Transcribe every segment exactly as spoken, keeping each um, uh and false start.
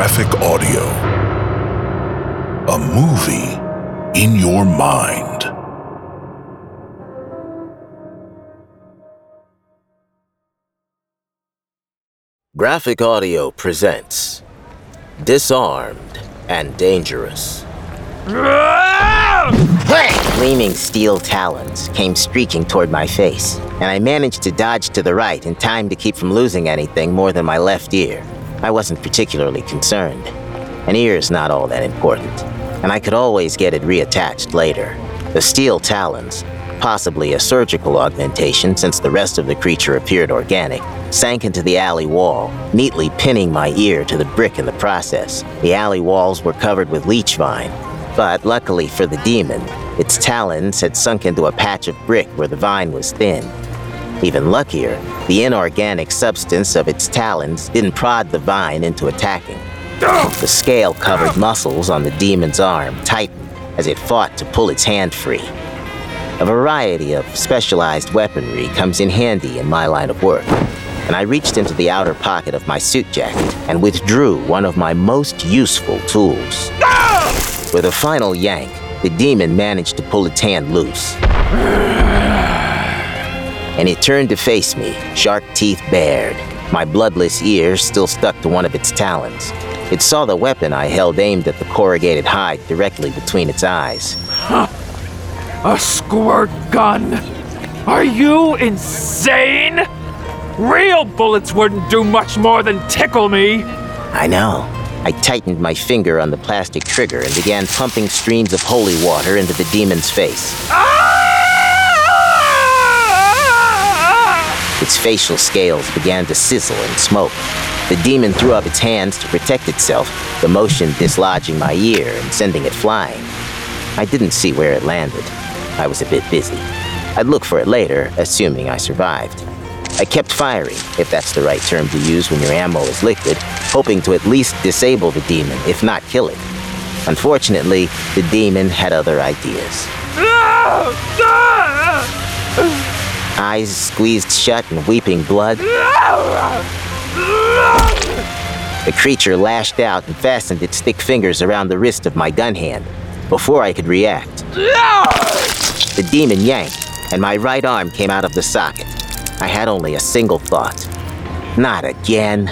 Graphic Audio. A movie in your mind. Graphic Audio presents Disarmed and Dangerous. Gleaming steel talons came streaking toward my face, and I managed to dodge to the right in time to keep from losing anything more than my left ear. I wasn't particularly concerned. An ear is not all that important, and I could always get it reattached later. The steel talons, possibly a surgical augmentation since the rest of the creature appeared organic, sank into the alley wall, neatly pinning my ear to the brick in the process. The alley walls were covered with leech vine, but luckily for the demon, its talons had sunk into a patch of brick where the vine was thin. Even luckier, the inorganic substance of its talons didn't prod the vine into attacking. The scale-covered muscles on the demon's arm tightened as it fought to pull its hand free. A variety of specialized weaponry comes in handy in my line of work, and I reached into the outer pocket of my suit jacket and withdrew one of my most useful tools. With a final yank, the demon managed to pull its hand loose. And it turned to face me, shark teeth bared, my bloodless ear still stuck to one of its talons. It saw the weapon I held aimed at the corrugated hide directly between its eyes. Huh. A squirt gun? Are you insane? Real bullets wouldn't do much more than tickle me. I know. I tightened my finger on the plastic trigger and began pumping streams of holy water into the demon's face. Ah! Its facial scales began to sizzle and smoke. The demon threw up its hands to protect itself, the motion dislodging my ear and sending it flying. I didn't see where it landed. I was a bit busy. I'd look for it later, assuming I survived. I kept firing, if that's the right term to use when your ammo is liquid, hoping to at least disable the demon, if not kill it. Unfortunately, the demon had other ideas. Eyes squeezed shut and weeping blood. The creature lashed out and fastened its thick fingers around the wrist of my gun hand before I could react. The demon yanked, and my right arm came out of the socket. I had only a single thought. Not again.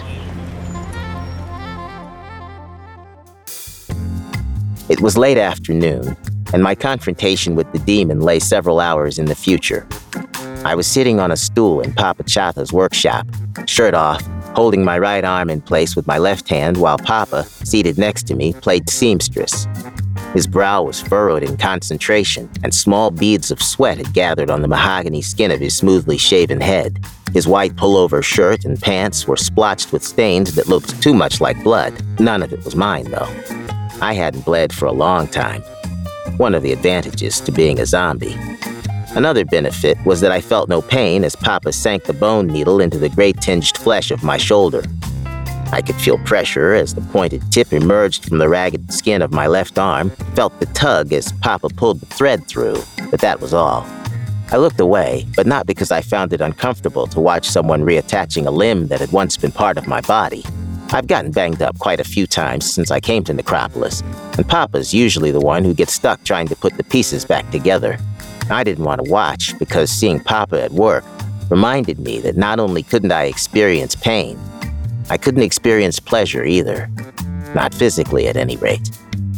It was late afternoon, and my confrontation with the demon lay several hours in the future. I was sitting on a stool in Papa Chata's workshop, shirt off, holding my right arm in place with my left hand while Papa, seated next to me, played seamstress. His brow was furrowed in concentration, and small beads of sweat had gathered on the mahogany skin of his smoothly shaven head. His white pullover shirt and pants were splotched with stains that looked too much like blood. None of it was mine, though. I hadn't bled for a long time. One of the advantages to being a zombie. Another benefit was that I felt no pain as Papa sank the bone needle into the gray-tinged flesh of my shoulder. I could feel pressure as the pointed tip emerged from the ragged skin of my left arm, felt the tug as Papa pulled the thread through, but that was all. I looked away, but not because I found it uncomfortable to watch someone reattaching a limb that had once been part of my body. I've gotten banged up quite a few times since I came to Necropolis, and Papa's usually the one who gets stuck trying to put the pieces back together. I didn't want to watch because seeing Papa at work reminded me that not only couldn't I experience pain, I couldn't experience pleasure either. Not physically, at any rate.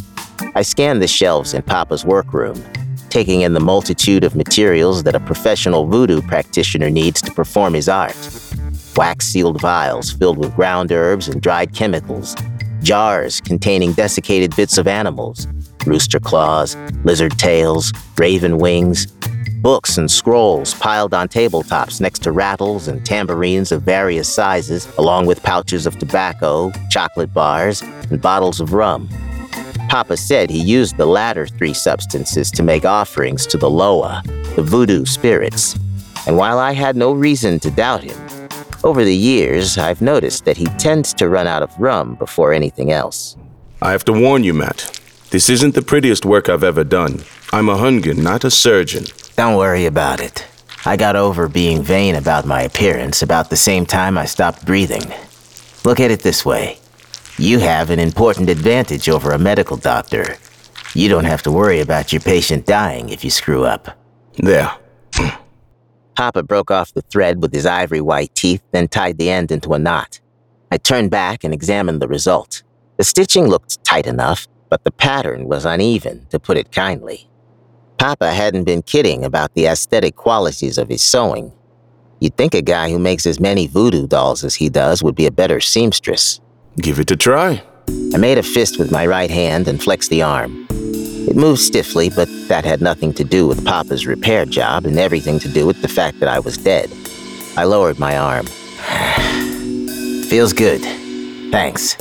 I scanned the shelves in Papa's workroom, taking in the multitude of materials that a professional voodoo practitioner needs to perform his art. Wax-sealed vials filled with ground herbs and dried chemicals, jars containing desiccated bits of animals, rooster claws, lizard tails, raven wings, books and scrolls piled on tabletops next to rattles and tambourines of various sizes, along with pouches of tobacco, chocolate bars, and bottles of rum. Papa said he used the latter three substances to make offerings to the Loa, the voodoo spirits. And while I had no reason to doubt him, over the years, I've noticed that he tends to run out of rum before anything else. I have to warn you, Matt. This isn't the prettiest work I've ever done. I'm a Hungan, not a surgeon. Don't worry about it. I got over being vain about my appearance about the same time I stopped breathing. Look at it this way. You have an important advantage over a medical doctor. You don't have to worry about your patient dying if you screw up. There. Papa broke off the thread with his ivory white teeth, then tied the end into a knot. I turned back and examined the result. The stitching looked tight enough, but the pattern was uneven, to put it kindly. Papa hadn't been kidding about the aesthetic qualities of his sewing. You'd think a guy who makes as many voodoo dolls as he does would be a better seamstress. Give it a try. I made a fist with my right hand and flexed the arm. It moved stiffly, but that had nothing to do with Papa's repair job and everything to do with the fact that I was dead. I lowered my arm. Feels good. Thanks.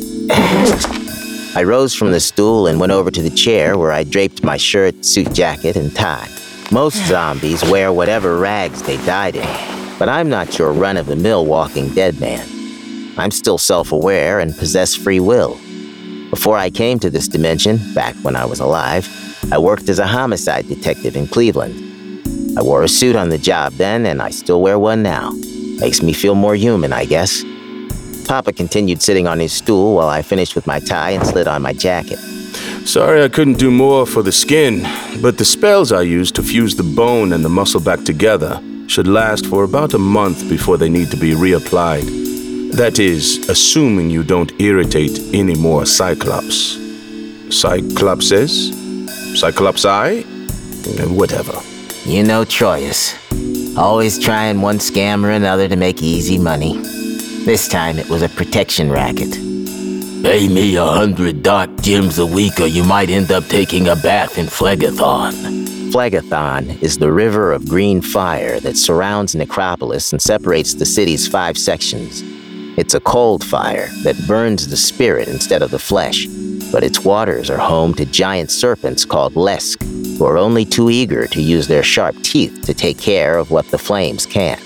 I rose from the stool and went over to the chair where I draped my shirt, suit jacket, and tie. Most zombies wear whatever rags they died in, but I'm not your run-of-the-mill walking dead man. I'm still self-aware and possess free will. Before I came to this dimension, back when I was alive, I worked as a homicide detective in Cleveland. I wore a suit on the job then, and I still wear one now. Makes me feel more human, I guess. Papa continued sitting on his stool while I finished with my tie and slid on my jacket. Sorry I couldn't do more for the skin, but the spells I used to fuse the bone and the muscle back together should last for about a month before they need to be reapplied. That is, assuming you don't irritate any more Cyclops. Cyclopses? Cyclopsi? Whatever. You know Troyus. Always trying one scam or another to make easy money. This time it was a protection racket. Pay me a hundred dark gems a week or you might end up taking a bath in Phlegethon. Phlegethon is the river of green fire that surrounds Necropolis and separates the city's five sections. It's a cold fire that burns the spirit instead of the flesh, but its waters are home to giant serpents called Lesk, who are only too eager to use their sharp teeth to take care of what the flames can't.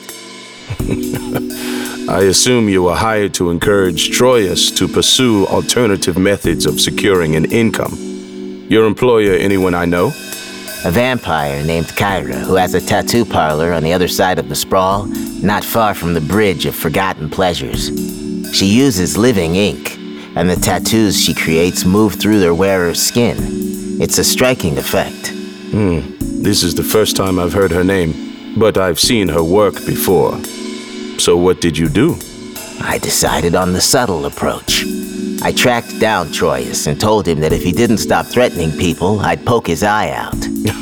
I assume you were hired to encourage Troyus to pursue alternative methods of securing an income. Your employer, anyone I know? A vampire named Kyra, who has a tattoo parlor on the other side of the sprawl, not far from the Bridge of Forgotten Pleasures. She uses living ink, and the tattoos she creates move through their wearer's skin. It's a striking effect. Hmm. This is the first time I've heard her name, but I've seen her work before. So what did you do? I decided on the subtle approach. I tracked down Troyus and told him that if he didn't stop threatening people, I'd poke his eye out.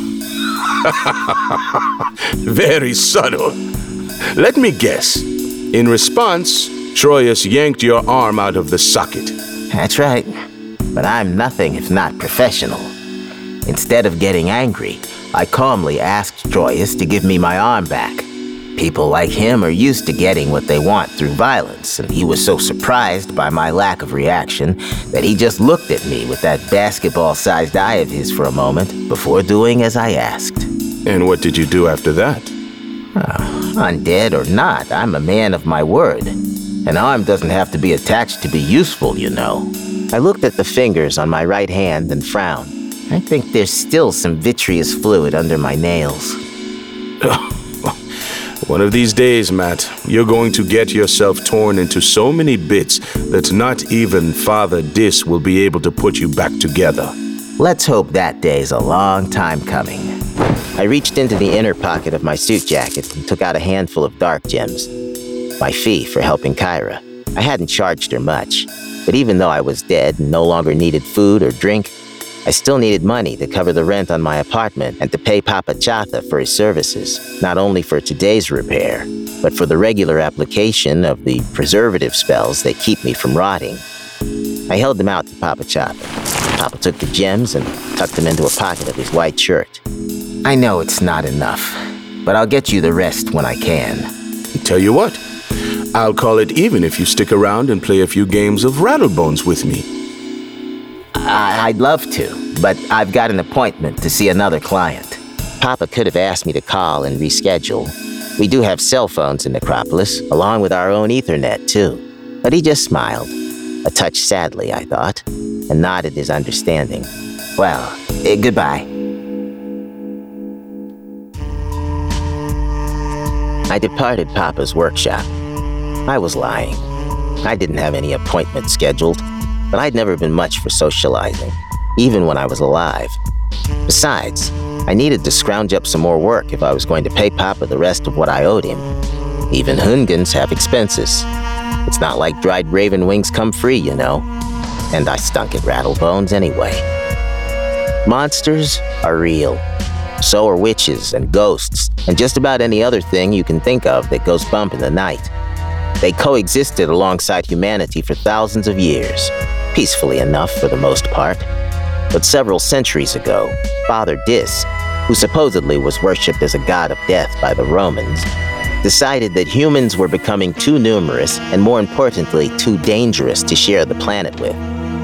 Very subtle. Let me guess. In response, Troyus yanked your arm out of the socket. That's right. But I'm nothing if not professional. Instead of getting angry, I calmly asked Troyus to give me my arm back. People like him are used to getting what they want through violence, and he was so surprised by my lack of reaction that he just looked at me with that basketball-sized eye of his for a moment before doing as I asked. And what did you do after that? Oh, undead or not, I'm a man of my word. An arm doesn't have to be attached to be useful, you know. I looked at the fingers on my right hand and frowned. I think there's still some vitreous fluid under my nails. One of these days, Matt, you're going to get yourself torn into so many bits that not even Father Dis will be able to put you back together. Let's hope that day's a long time coming. I reached into the inner pocket of my suit jacket and took out a handful of dark gems. My fee for helping Kyra. I hadn't charged her much, but even though I was dead and no longer needed food or drink, I still needed money to cover the rent on my apartment and to pay Papa Chatha for his services, not only for today's repair, but for the regular application of the preservative spells that keep me from rotting. I held them out to Papa Chatha. Papa took the gems and tucked them into a pocket of his white shirt. I know it's not enough, but I'll get you the rest when I can. Tell you what, I'll call it even if you stick around and play a few games of Rattlebones with me. I- I'd love to, but I've got an appointment to see another client. Papa could have asked me to call and reschedule. We do have cell phones in Necropolis, along with our own Ethernet, too. But he just smiled, a touch sadly, I thought, and nodded his understanding. Well, eh, goodbye. I departed Papa's workshop. I was lying. I didn't have any appointment scheduled. but I'd never been much for socializing, even when I was alive. Besides, I needed to scrounge up some more work if I was going to pay Papa the rest of what I owed him. Even Hungans have expenses. It's not like dried raven wings come free, you know. And I stunk at Rattlebones anyway. Monsters are real. So are witches and ghosts, and just about any other thing you can think of that goes bump in the night. They coexisted alongside humanity for thousands of years, peacefully enough for the most part. But several centuries ago, Father Dis, who supposedly was worshipped as a god of death by the Romans, decided that humans were becoming too numerous and, more importantly, too dangerous to share the planet with.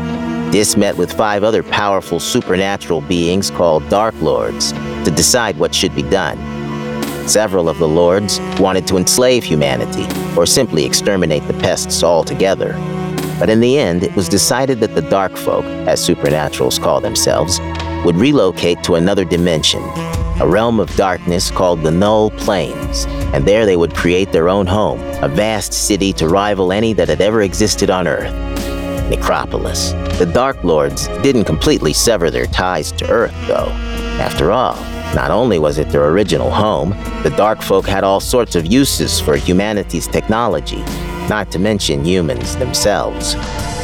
Dis met with five other powerful supernatural beings called Dark Lords to decide what should be done. Several of the lords wanted to enslave humanity or simply exterminate the pests altogether. But in the end, it was decided that the Dark Folk, as supernaturals call themselves, would relocate to another dimension, a realm of darkness called the Null Plains, and there they would create their own home, a vast city to rival any that had ever existed on Earth. Necropolis. The Dark Lords didn't completely sever their ties to Earth, though. After all, not only was it their original home, the Dark Folk had all sorts of uses for humanity's technology, not to mention humans themselves.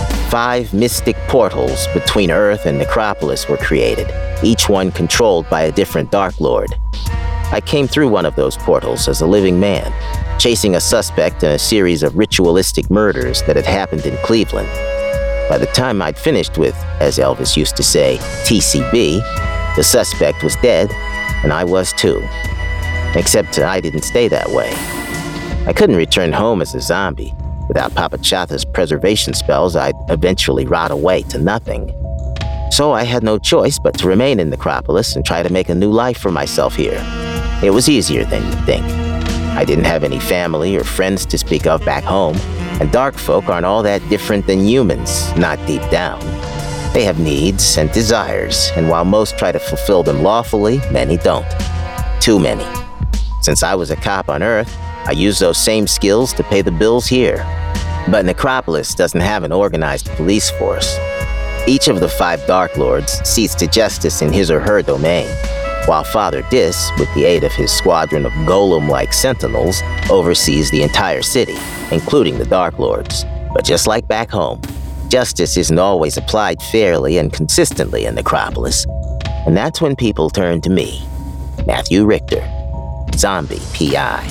Five mystic portals between Earth and Necropolis were created, each one controlled by a different Dark Lord. I came through one of those portals as a living man, chasing a suspect in a series of ritualistic murders that had happened in Cleveland. By the time I'd finished with, as Elvis used to say, T C B, the suspect was dead, and I was too. Except I didn't stay that way. I couldn't return home as a zombie. Without Papa Chata's preservation spells, I'd eventually rot away to nothing. So I had no choice but to remain in Necropolis and try to make a new life for myself here. It was easier than you'd think. I didn't have any family or friends to speak of back home, and Dark Folk aren't all that different than humans, not deep down. They have needs and desires, and while most try to fulfill them lawfully, many don't. Too many. Since I was a cop on Earth, I used those same skills to pay the bills here. But Necropolis doesn't have an organized police force. Each of the five Dark Lords sees to justice in his or her domain, while Father Dis, with the aid of his squadron of golem-like sentinels, oversees the entire city, including the Dark Lords. But just like back home, justice isn't always applied fairly and consistently in Necropolis. And that's when people turn to me, Matthew Richter, Zombie P I.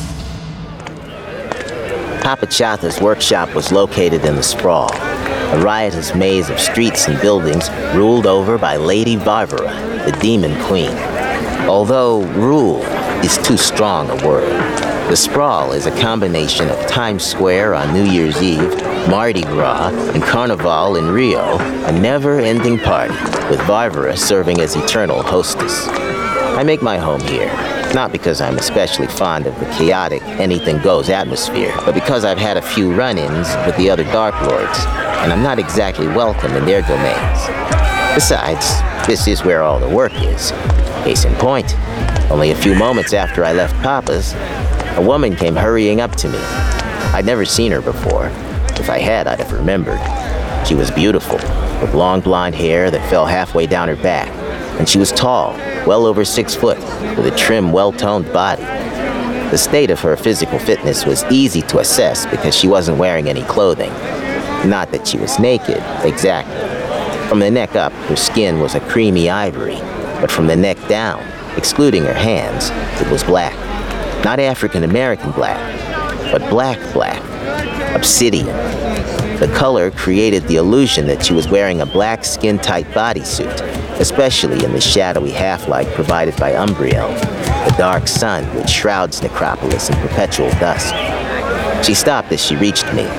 Papa Chata's workshop was located in the Sprawl, a riotous maze of streets and buildings ruled over by Lady Varvara, the Demon Queen. Although rule is too strong a word, the Sprawl is a combination of Times Square on New Year's Eve, Mardi Gras, and Carnival in Rio, a never-ending party, with Varvara serving as eternal hostess. I make my home here, not because I'm especially fond of the chaotic, anything-goes atmosphere, but because I've had a few run-ins with the other Dark Lords, and I'm not exactly welcome in their domains. Besides, this is where all the work is. Case in point, only a few moments after I left Papa's, a woman came hurrying up to me. I'd never seen her before. If I had, I'd have remembered. She was beautiful, with long blonde hair that fell halfway down her back, and she was tall, well over six foot, with a trim, well-toned body. The state of her physical fitness was easy to assess because she wasn't wearing any clothing. Not that she was naked, exactly. From the neck up, her skin was a creamy ivory, but from the neck down, excluding her hands, it was black. Not African-American black, but black black. Obsidian. The color created the illusion that she was wearing a black skin-tight bodysuit, especially in the shadowy half-light provided by Umbriel, the dark sun which shrouds Necropolis in perpetual dusk. She stopped as she reached me.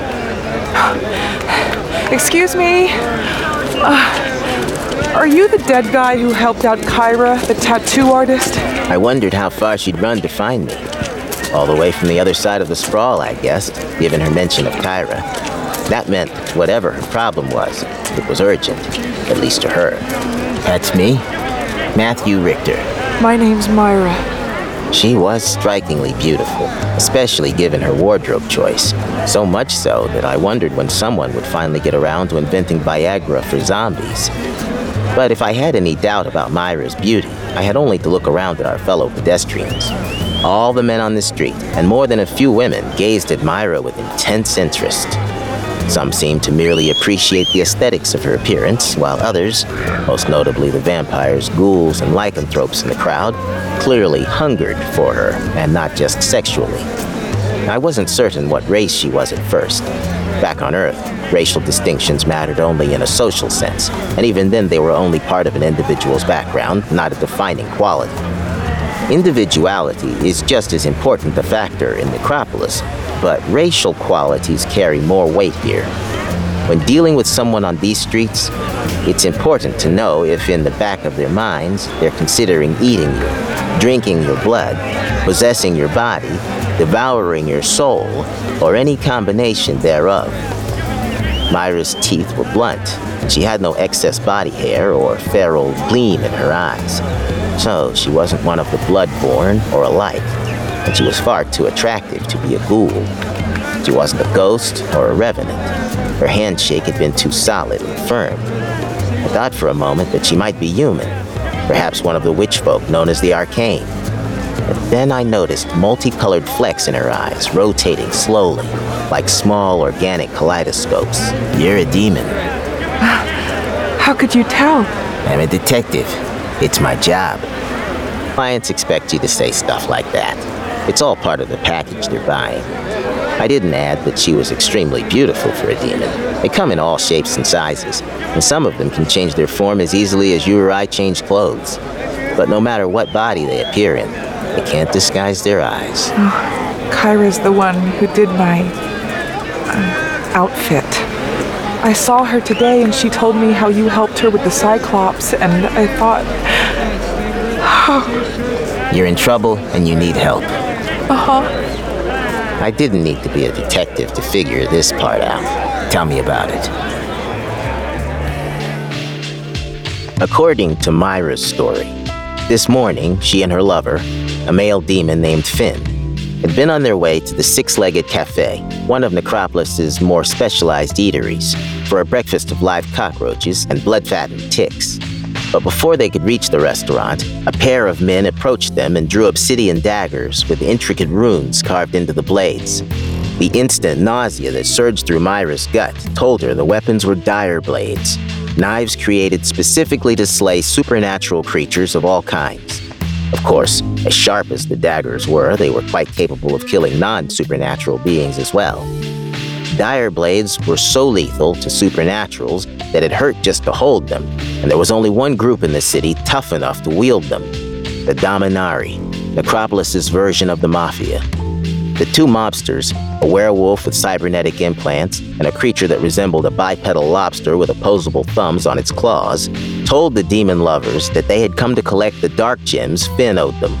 Excuse me? Uh... Are you the dead guy who helped out Kyra, the tattoo artist? I wondered how far she'd run to find me. All the way from the other side of the Sprawl, I guessed, given her mention of Kyra. That meant whatever her problem was, it was urgent, at least to her. That's me, Matthew Richter. My name's Myra. She was strikingly beautiful, especially given her wardrobe choice. So much so that I wondered when someone would finally get around to inventing Viagra for zombies. But if I had any doubt about Myra's beauty, I had only to look around at our fellow pedestrians. All the men on the street, and more than a few women, gazed at Myra with intense interest. Some seemed to merely appreciate the aesthetics of her appearance, while others, most notably the vampires, ghouls, and lycanthropes in the crowd, clearly hungered for her, and not just sexually. I wasn't certain what race she was at first. Back on Earth, racial distinctions mattered only in a social sense, and even then they were only part of an individual's background, not a defining quality. Individuality is just as important a factor in Necropolis, but racial qualities carry more weight here. When dealing with someone on these streets, it's important to know if in the back of their minds they're considering eating you, drinking your blood, possessing your body, devouring your soul, or any combination thereof. Myra's teeth were blunt, and she had no excess body hair or feral gleam in her eyes. So she wasn't one of the blood-born or alike, and she was far too attractive to be a ghoul. She wasn't a ghost or a revenant. Her handshake had been too solid and firm. I thought for a moment that she might be human, perhaps one of the witch folk known as the Arcane. But then I noticed multicolored flecks in her eyes, rotating slowly, like small organic kaleidoscopes. You're a demon. How could you tell? I'm a detective. It's my job. Clients expect you to say stuff like that. It's all part of the package they're buying. I didn't add that she was extremely beautiful for a demon. They come in all shapes and sizes, and some of them can change their form as easily as you or I change clothes. But no matter what body they appear in, they can't disguise their eyes. Oh, Kyra's the one who did my uh, outfit. I saw her today and she told me how you helped her with the Cyclops, and I thought... Oh. You're in trouble and you need help. Uh-huh. I didn't need to be a detective to figure this part out. Tell me about it. According to Myra's story, this morning, she and her lover, a male demon named Finn, had been on their way to the Six-Legged Cafe, one of Necropolis's more specialized eateries, for a breakfast of live cockroaches and blood-fattened ticks. But before they could reach the restaurant, a pair of men approached them and drew obsidian daggers with intricate runes carved into the blades. The instant nausea that surged through Myra's gut told her the weapons were dire blades, knives created specifically to slay supernatural creatures of all kinds. Of course, as sharp as the daggers were, they were quite capable of killing non-supernatural beings as well. Dire blades were so lethal to supernaturals that it hurt just to hold them, and there was only one group in the city tough enough to wield them: the Dominari, Necropolis's version of the Mafia. The two mobsters, a werewolf with cybernetic implants and a creature that resembled a bipedal lobster with opposable thumbs on its claws, told the demon lovers that they had come to collect the dark gems Finn owed them.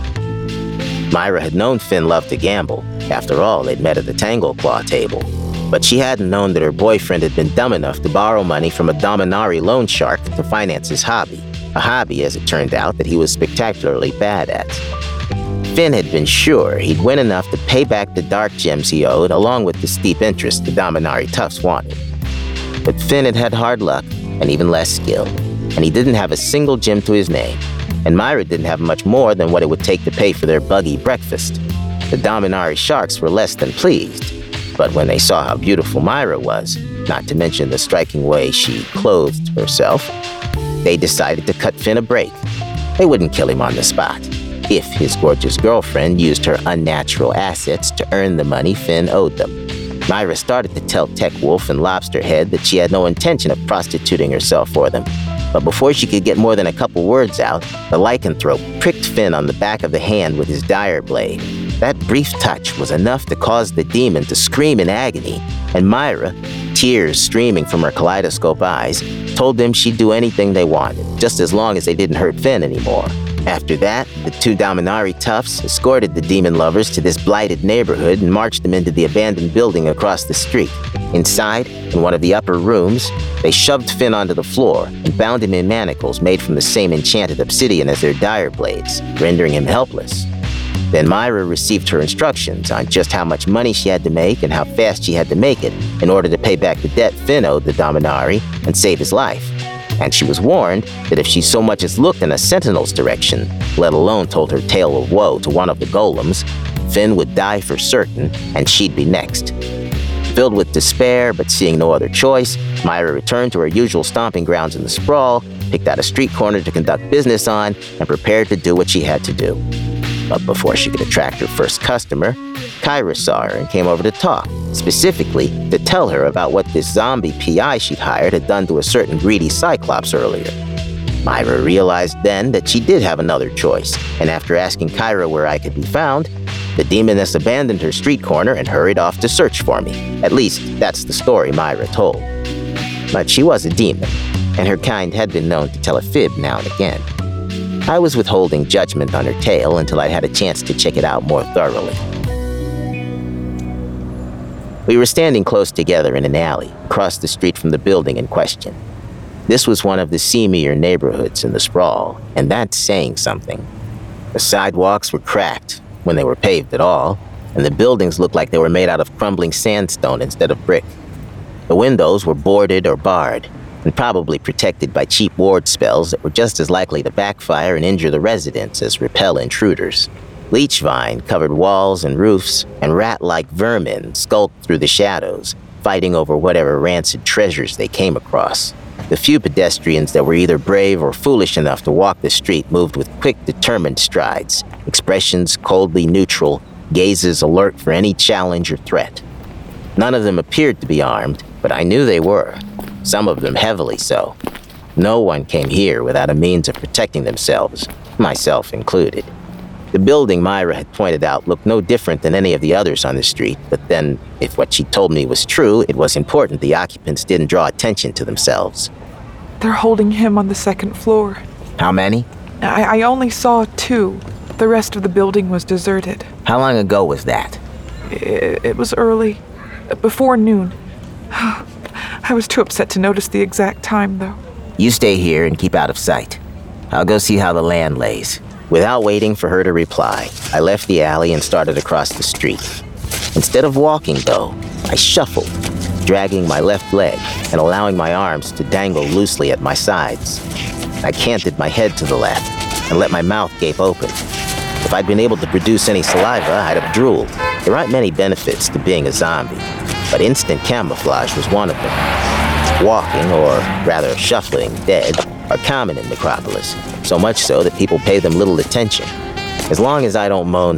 Myra had known Finn loved to gamble. After all, they'd met at the Tangle Claw table. But she hadn't known that her boyfriend had been dumb enough to borrow money from a Dominari loan shark to finance his hobby. A hobby, as it turned out, that he was spectacularly bad at. Finn had been sure he'd win enough to pay back the dark gems he owed, along with the steep interest the Dominari toughs wanted. But Finn had had hard luck, and even less skill, and he didn't have a single gem to his name, and Myra didn't have much more than what it would take to pay for their buggy breakfast. The Dominari sharks were less than pleased, but when they saw how beautiful Myra was, not to mention the striking way she clothed herself, they decided to cut Finn a break. They wouldn't kill him on the spot, if his gorgeous girlfriend used her unnatural assets to earn the money Finn owed them. Myra started to tell Tech Wolf and Lobsterhead that she had no intention of prostituting herself for them. But before she could get more than a couple words out, the lycanthrope pricked Finn on the back of the hand with his dire blade. That brief touch was enough to cause the demon to scream in agony, and Myra, tears streaming from her kaleidoscope eyes, told them she'd do anything they wanted, just as long as they didn't hurt Finn anymore. After that, the two Dominari toughs escorted the demon lovers to this blighted neighborhood and marched them into the abandoned building across the street. Inside, in one of the upper rooms, they shoved Finn onto the floor and bound him in manacles made from the same enchanted obsidian as their dire blades, rendering him helpless. Then Myra received her instructions on just how much money she had to make and how fast she had to make it in order to pay back the debt Finn owed the Dominari and save his life. And she was warned that if she so much as looked in a sentinel's direction, let alone told her tale of woe to one of the golems, Finn would die for certain and she'd be next. Filled with despair but seeing no other choice, Myra returned to her usual stomping grounds in the sprawl, picked out a street corner to conduct business on, and prepared to do what she had to do. But before she could attract her first customer, Kyra saw her and came over to talk, specifically to tell her about what this zombie P I she'd hired had done to a certain greedy Cyclops earlier. Myra realized then that she did have another choice, and after asking Kyra where I could be found, the demoness abandoned her street corner and hurried off to search for me. At least, that's the story Myra told. But she was a demon, and her kind had been known to tell a fib now and again. I was withholding judgment on her tale until I had a chance to check it out more thoroughly. We were standing close together in an alley, across the street from the building in question. This was one of the seamier neighborhoods in the sprawl, and that's saying something. The sidewalks were cracked, when they were paved at all, and the buildings looked like they were made out of crumbling sandstone instead of brick. The windows were boarded or barred, and probably protected by cheap ward spells that were just as likely to backfire and injure the residents as repel intruders. Leech vine covered walls and roofs, and rat-like vermin skulked through the shadows, fighting over whatever rancid treasures they came across. The few pedestrians that were either brave or foolish enough to walk the street moved with quick, determined strides, expressions coldly neutral, gazes alert for any challenge or threat. None of them appeared to be armed, but I knew they were, some of them heavily so. No one came here without a means of protecting themselves, myself included. The building Myra had pointed out looked no different than any of the others on the street, but then, if what she told me was true, it was important the occupants didn't draw attention to themselves. They're holding him on the second floor. How many? I, I only saw two. The rest of the building was deserted. How long ago was that? It, it was early, before noon. I was too upset to notice the exact time, though. You stay here and keep out of sight. I'll go see how the land lays. Without waiting for her to reply, I left the alley and started across the street. Instead of walking, though, I shuffled, dragging my left leg and allowing my arms to dangle loosely at my sides. I canted my head to the left and let my mouth gape open. If I'd been able to produce any saliva, I'd have drooled. There aren't many benefits to being a zombie, but instant camouflage was one of them. Walking, or rather shuffling, dead are common in Necropolis, so much so that people pay them little attention. As long as I don't moan,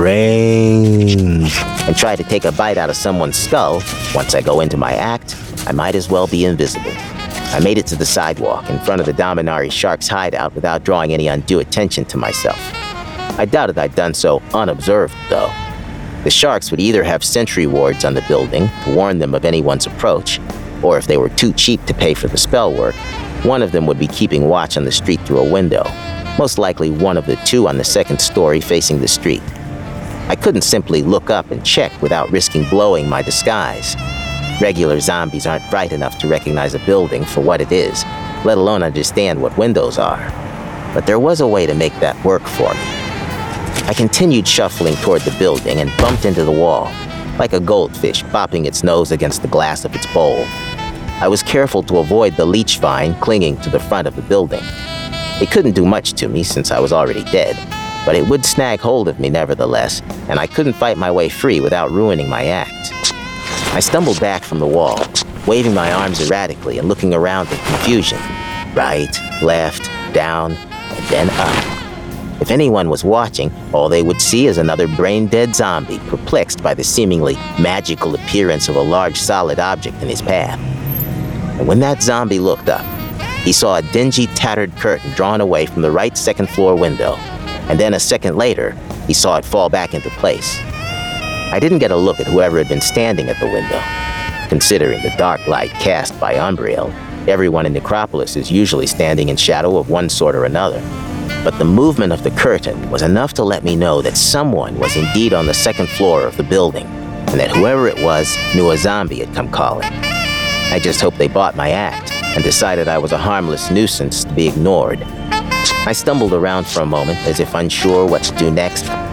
brains, and try to take a bite out of someone's skull, once I go into my act, I might as well be invisible. I made it to the sidewalk in front of the Dominari Shark's hideout without drawing any undue attention to myself. I doubted I'd done so unobserved, though. The Sharks would either have sentry wards on the building to warn them of anyone's approach, or if they were too cheap to pay for the spell work, one of them would be keeping watch on the street through a window, most likely one of the two on the second story facing the street. I couldn't simply look up and check without risking blowing my disguise. Regular zombies aren't bright enough to recognize a building for what it is, let alone understand what windows are. But there was a way to make that work for me. I continued shuffling toward the building and bumped into the wall, like a goldfish bopping its nose against the glass of its bowl. I was careful to avoid the leech vine clinging to the front of the building. It couldn't do much to me since I was already dead, but it would snag hold of me nevertheless, and I couldn't fight my way free without ruining my act. I stumbled back from the wall, waving my arms erratically and looking around in confusion. Right, left, down, and then up. If anyone was watching, all they would see is another brain-dead zombie perplexed by the seemingly magical appearance of a large solid object in his path. And when that zombie looked up, he saw a dingy, tattered curtain drawn away from the right second-floor window, and then a second later, he saw it fall back into place. I didn't get a look at whoever had been standing at the window. Considering the dark light cast by Umbriel, everyone in Necropolis is usually standing in shadow of one sort or another. But the movement of the curtain was enough to let me know that someone was indeed on the second floor of the building, and that whoever it was knew a zombie had come calling. I just hoped they bought my act and decided I was a harmless nuisance to be ignored. I stumbled around for a moment as if unsure what to do next,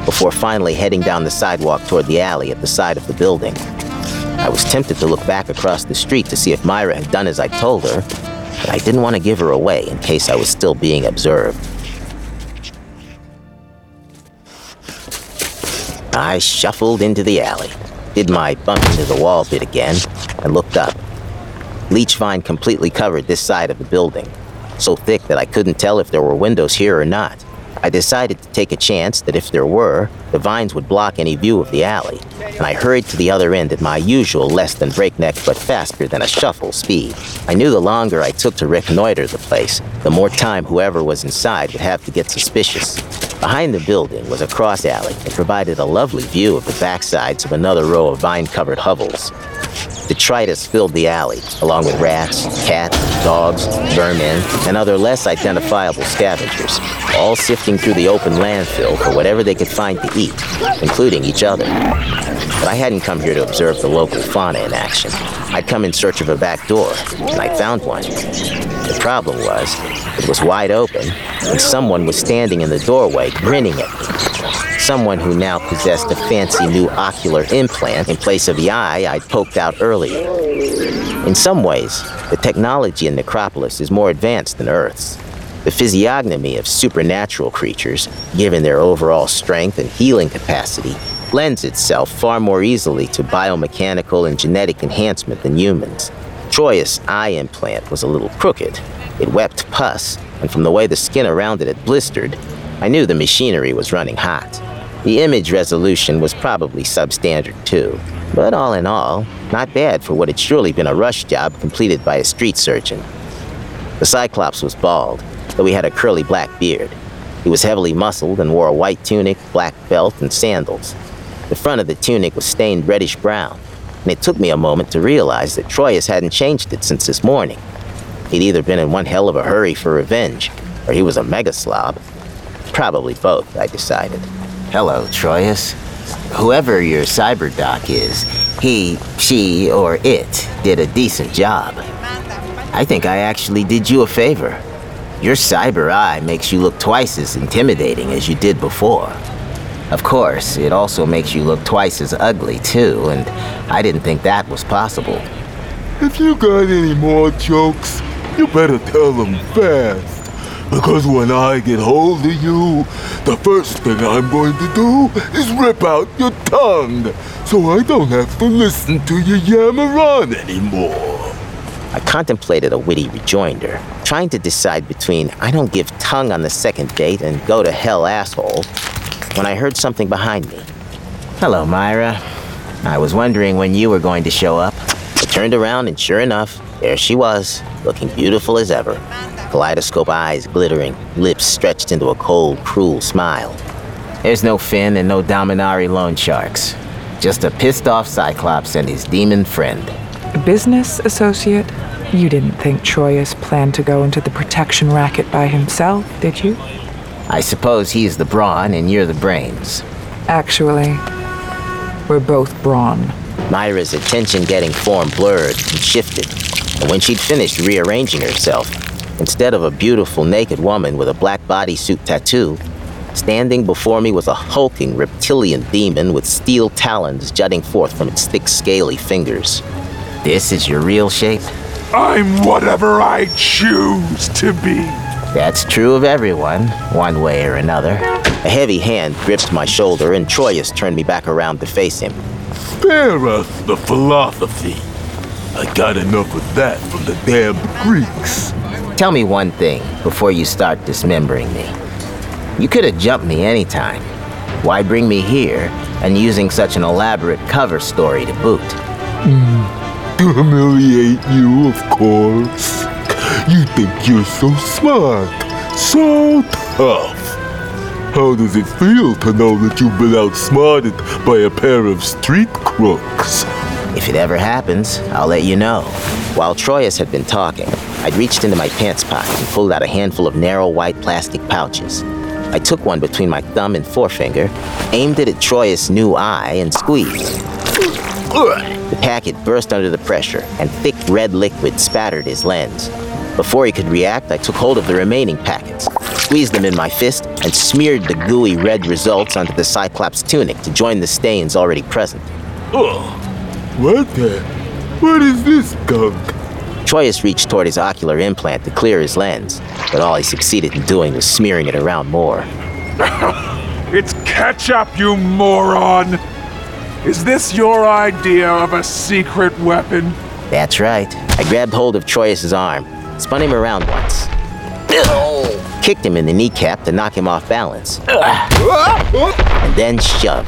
before finally heading down the sidewalk toward the alley at the side of the building. I was tempted to look back across the street to see if Myra had done as I told her, but I didn't want to give her away in case I was still being observed. I shuffled into the alley, did my bump into the wall bit again, and looked up. Leech vine completely covered this side of the building, so thick that I couldn't tell if there were windows here or not. I decided to take a chance that if there were, the vines would block any view of the alley, and I hurried to the other end at my usual less than breakneck but faster than a shuffle speed. I knew the longer I took to reconnoiter the place, the more time whoever was inside would have to get suspicious. Behind the building was a cross alley that provided a lovely view of the backsides of another row of vine-covered hovels. Detritus filled the alley, along with rats, cats, dogs, vermin, and other less identifiable scavengers, all sifting through the open landfill for whatever they could find to eat, including each other. But I hadn't come here to observe the local fauna in action. I'd come in search of a back door, and I found one. The problem was, it was wide open, and someone was standing in the doorway grinning at me. Someone who now possessed a fancy new ocular implant in place of the eye I'd poked out earlier. In some ways, the technology in Necropolis is more advanced than Earth's. The physiognomy of supernatural creatures, given their overall strength and healing capacity, lends itself far more easily to biomechanical and genetic enhancement than humans. Troyus' eye implant was a little crooked. It wept pus, and from the way the skin around it had blistered, I knew the machinery was running hot. The image resolution was probably substandard too, but all in all, not bad for what had surely been a rush job completed by a street surgeon. The Cyclops was bald, though he had a curly black beard. He was heavily muscled and wore a white tunic, black belt, and sandals. The front of the tunic was stained reddish-brown, and it took me a moment to realize that Troyus hadn't changed it since this morning. He'd either been in one hell of a hurry for revenge, or he was a mega-slob. Probably both, I decided. Hello, Troyus. Whoever your cyberdoc is, he, she, or it did a decent job. I think I actually did you a favor. Your cyber eye makes you look twice as intimidating as you did before. Of course, it also makes you look twice as ugly, too, and I didn't think that was possible. If you got any more jokes, you better tell them fast. Because when I get hold of you, the first thing I'm going to do is rip out your tongue, so I don't have to listen to you yammer on anymore. I contemplated a witty rejoinder, trying to decide between I don't give tongue on the second date and go to hell asshole, when I heard something behind me. Hello, Myra. I was wondering when you were going to show up. I turned around and sure enough, there she was, looking beautiful as ever. Kaleidoscope eyes glittering, lips stretched into a cold, cruel smile. There's no Finn and no Dominari loan sharks. Just a pissed-off Cyclops and his demon friend. A business associate? You didn't think Troyus planned to go into the protection racket by himself, did you? I suppose he's the brawn and you're the brains. Actually, we're both brawn. Myra's attention-getting form blurred and shifted, and when she'd finished rearranging herself, instead of a beautiful naked woman with a black bodysuit tattoo, standing before me was a hulking reptilian demon with steel talons jutting forth from its thick, scaly fingers. This is your real shape? I'm whatever I choose to be. That's true of everyone, one way or another. A heavy hand gripped my shoulder and Troyus turned me back around to face him. Spare us the philosophy. I got enough of that from the damn Greeks. Tell me one thing before you start dismembering me. You could have jumped me anytime. Why bring me here and using such an elaborate cover story to boot? Mm, to humiliate you, of course. You think you're so smart, so tough. How does it feel to know that you've been outsmarted by a pair of street crooks? If it ever happens, I'll let you know. While Troyus had been talking, I'd reached into my pants pocket and pulled out a handful of narrow white plastic pouches. I took one between my thumb and forefinger, aimed it at Troyus' new eye, and squeezed. The packet burst under the pressure, and thick red liquid spattered his lens. Before he could react, I took hold of the remaining packets. squeezed them in my fist, and smeared the gooey red results onto the Cyclops tunic to join the stains already present. What the? What is this gunk? Troyus reached toward his ocular implant to clear his lens, but all he succeeded in doing was smearing it around more. It's ketchup, you moron! Is this your idea of a secret weapon? That's right. I grabbed hold of Troyus's arm, spun him around once, kicked him in the kneecap to knock him off balance, and then shoved.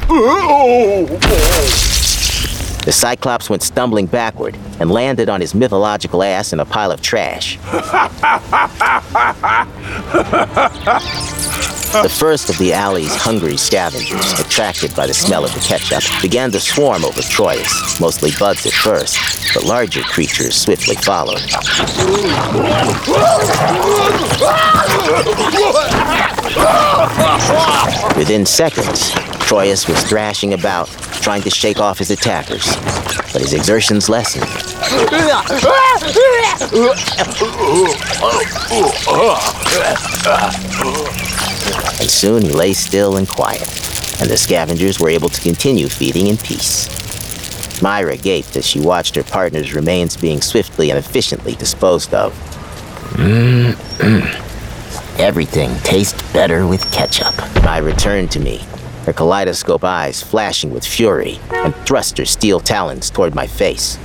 The Cyclops went stumbling backward and landed on his mythological ass in a pile of trash. The first of the alley's hungry scavengers, attracted by the smell of the ketchup, began to swarm over Troyus, mostly bugs at first, but larger creatures swiftly followed. Within seconds, Troyus was thrashing about, trying to shake off his attackers, but his exertions lessened. And soon he lay still and quiet, and the scavengers were able to continue feeding in peace. Myra gaped as she watched her partner's remains being swiftly and efficiently disposed of. Mm-mm. Everything tastes better with ketchup. Myra turned to me, her kaleidoscope eyes flashing with fury, and thrust her steel talons toward my face.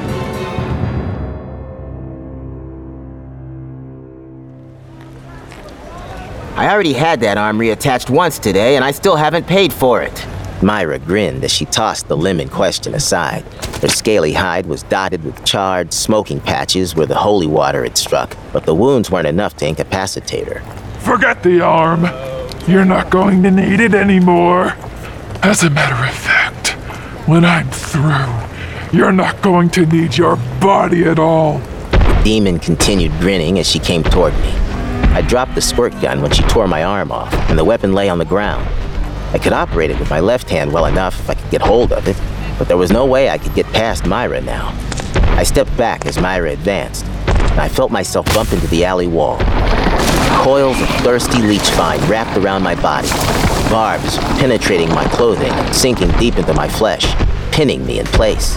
I already had that arm reattached once today, and I still haven't paid for it. Myra grinned as she tossed the limb in question aside. Her scaly hide was dotted with charred, smoking patches where the holy water had struck, but the wounds weren't enough to incapacitate her. Forget the arm. You're not going to need it anymore. As a matter of fact, when I'm through, you're not going to need your body at all. The demon continued grinning as she came toward me. I dropped the squirt gun when she tore my arm off, and the weapon lay on the ground. I could operate it with my left hand well enough if I could get hold of it, but there was no way I could get past Myra now. I stepped back as Myra advanced, and I felt myself bump into the alley wall. Coils of thirsty leech vine wrapped around my body, barbs penetrating my clothing and sinking deep into my flesh, pinning me in place.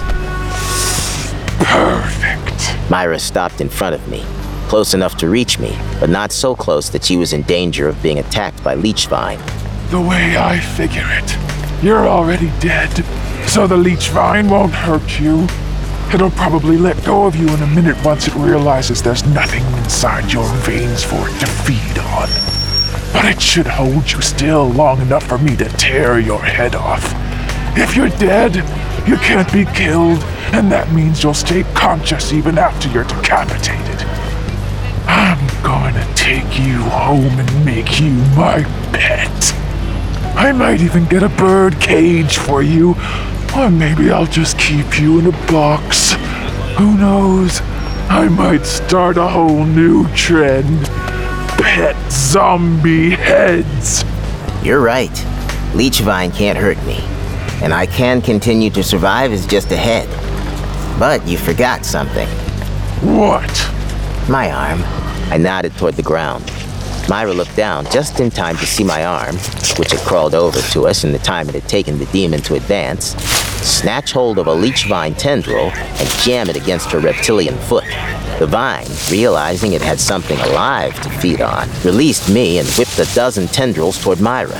Perfect. Myra stopped in front of me, close enough to reach me, but not so close that she was in danger of being attacked by leech vine. The way I figure it, you're already dead, so the leech vine won't hurt you. It'll probably let go of you in a minute once it realizes there's nothing inside your veins for it to feed on. But it should hold you still long enough for me to tear your head off. If you're dead, you can't be killed, and that means you'll stay conscious even after you're decapitated. I'm gonna take you home and make you my pet. I might even get a bird cage for you, or maybe I'll just keep you in a box. Who knows? I might start a whole new trend. Pet zombie heads. You're right. Leechvine can't hurt me, and I can continue to survive as just a head. But you forgot something. What? My arm. I nodded toward the ground. Myra looked down just in time to see my arm, which had crawled over to us in the time it had taken the demon to advance, snatch hold of a leech vine tendril and jam it against her reptilian foot. The vine, realizing it had something alive to feed on, released me and whipped a dozen tendrils toward Myra.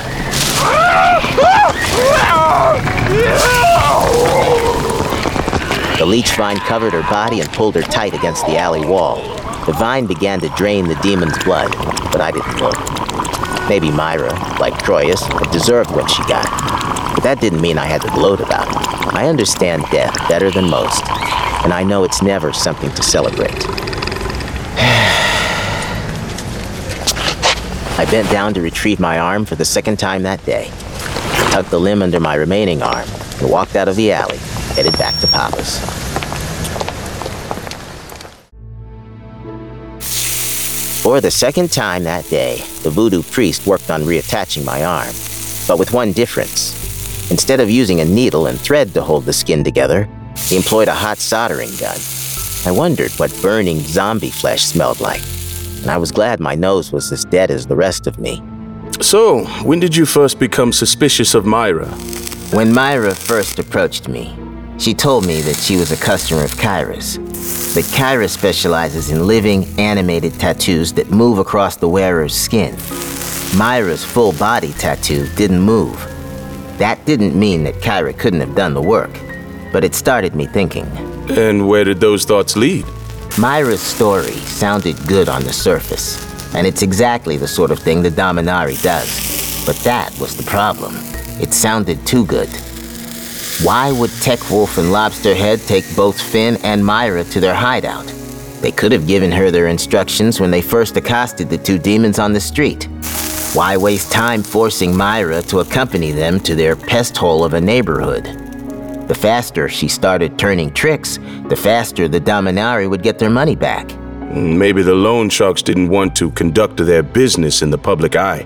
The leech vine covered her body and pulled her tight against the alley wall. The vine began to drain the demon's blood, but I didn't look. Maybe Myra, like Troyus, had deserved what she got. But that didn't mean I had to gloat about it. I understand death better than most, and I know it's never something to celebrate. I bent down to retrieve my arm for the second time that day. I tucked the limb under my remaining arm and walked out of the alley, headed back to Papa's. For the second time that day, the voodoo priest worked on reattaching my arm, but with one difference. Instead of using a needle and thread to hold the skin together, he employed a hot soldering gun. I wondered what burning zombie flesh smelled like. and I was glad my nose was as dead as the rest of me. So, when did you first become suspicious of Myra? When Myra first approached me, she told me that she was a customer of Kyra's. But Kyra specializes in living, animated tattoos that move across the wearer's skin. Myra's full-body tattoo didn't move. That didn't mean that Kyra couldn't have done the work, but it started me thinking. And where did those thoughts lead? Myra's story sounded good on the surface, and it's exactly the sort of thing the Dominari does. But that was the problem. It sounded too good. Why would Tech-Wolf and Lobsterhead take both Finn and Myra to their hideout? They could have given her their instructions when they first accosted the two demons on the street. Why waste time forcing Myra to accompany them to their pest hole of a neighborhood? The faster she started turning tricks, the faster the Dominari would get their money back. Maybe the loan sharks didn't want to conduct their business in the public eye.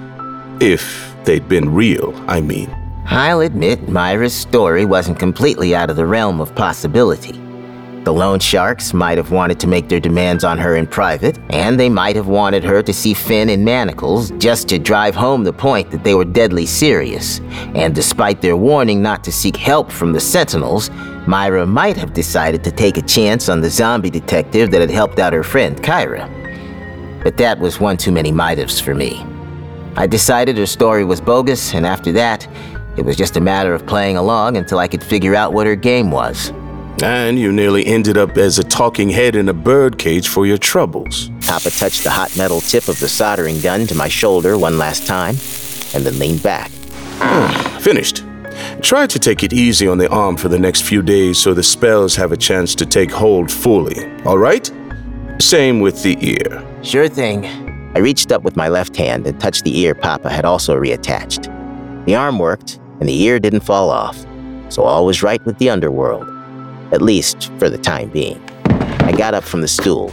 If they'd been real, I mean. I'll admit Myra's story wasn't completely out of the realm of possibility. The loan sharks might have wanted to make their demands on her in private, and they might have wanted her to see Finn in manacles just to drive home the point that they were deadly serious. And despite their warning not to seek help from the Sentinels, Myra might have decided to take a chance on the zombie detective that had helped out her friend Kyra. But that was one too many might-haves for me. I decided her story was bogus, and after that, it was just a matter of playing along until I could figure out what her game was. And you nearly ended up as a talking head in a birdcage for your troubles. Papa touched the hot metal tip of the soldering gun to my shoulder one last time, and then leaned back. Finished. Try to take it easy on the arm for the next few days so the spells have a chance to take hold fully, all right? Same with the ear. Sure thing. I reached up with my left hand and touched the ear Papa had also reattached. The arm worked, and the ear didn't fall off, so all was right with the underworld. At least for the time being. I got up from the stool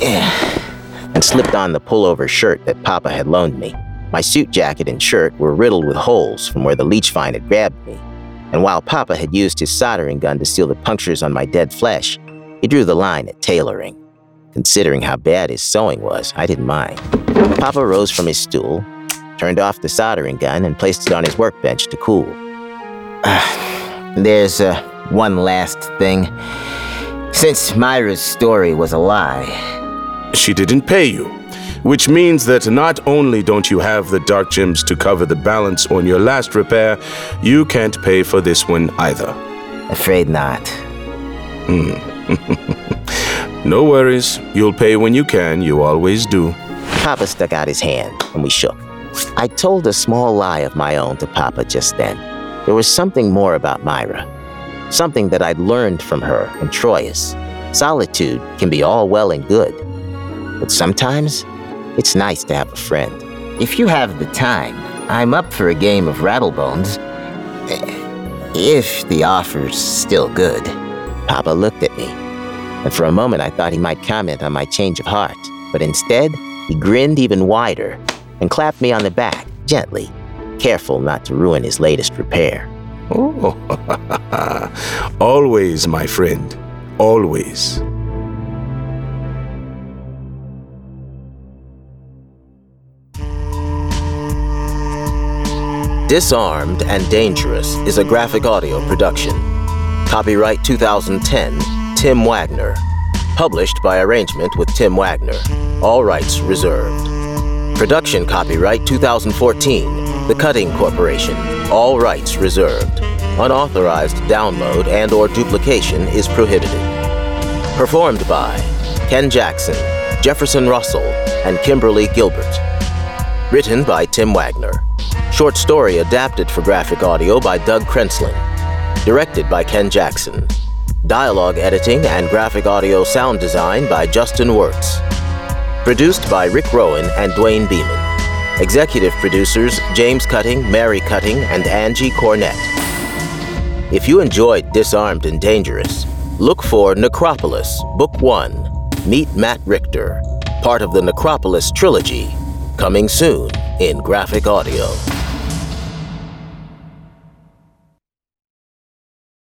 and slipped on the pullover shirt that Papa had loaned me. My suit jacket and shirt were riddled with holes from where the leech vine had grabbed me. And while Papa had used his soldering gun to seal the punctures on my dead flesh, he drew the line at tailoring. Considering how bad his sewing was, I didn't mind. Papa rose from his stool, turned off the soldering gun, and placed it on his workbench to cool. Uh, there's uh, one last thing. Since Myra's story was a lie... She didn't pay you, which means that not only don't you have the dark gems to cover the balance on your last repair, you can't pay for this one either. Afraid not. Hmm. No worries. You'll pay when you can. You always do. Papa stuck out his hand, and we shook. I told a small lie of my own to Papa just then. There was something more about Myra. Something that I'd learned from her and Troyes. Solitude can be all well and good, but sometimes it's nice to have a friend. If you have the time, I'm up for a game of Rattlebones. If the offer's still good. Papa looked at me, and for a moment I thought he might comment on my change of heart, but instead, he grinned even wider and clapped me on the back, gently, careful not to ruin his latest repair. Oh, always, my friend, always. Disarmed and Dangerous is a graphic audio production. Copyright two thousand ten, Tim Wagner. Published by arrangement with Tim Wagner. All rights reserved. Production copyright two thousand fourteen, The Cutting Corporation. All rights reserved. Unauthorized download and or duplication is prohibited. Performed by Ken Jackson, Jefferson Russell, and Kimberly Gilbert. Written by Tim Wagner. Short story adapted for graphic audio by Doug Krenslin. Directed by Ken Jackson. Dialogue editing and graphic audio sound design by Justin Wirtz. Produced by Rick Rowan and Dwayne Beeman. Executive producers James Cutting, Mary Cutting, and Angie Cornett. If you enjoyed Disarmed and Dangerous, look for Necropolis, Book one, Meet Matt Richter, part of the Necropolis trilogy, coming soon in graphic audio.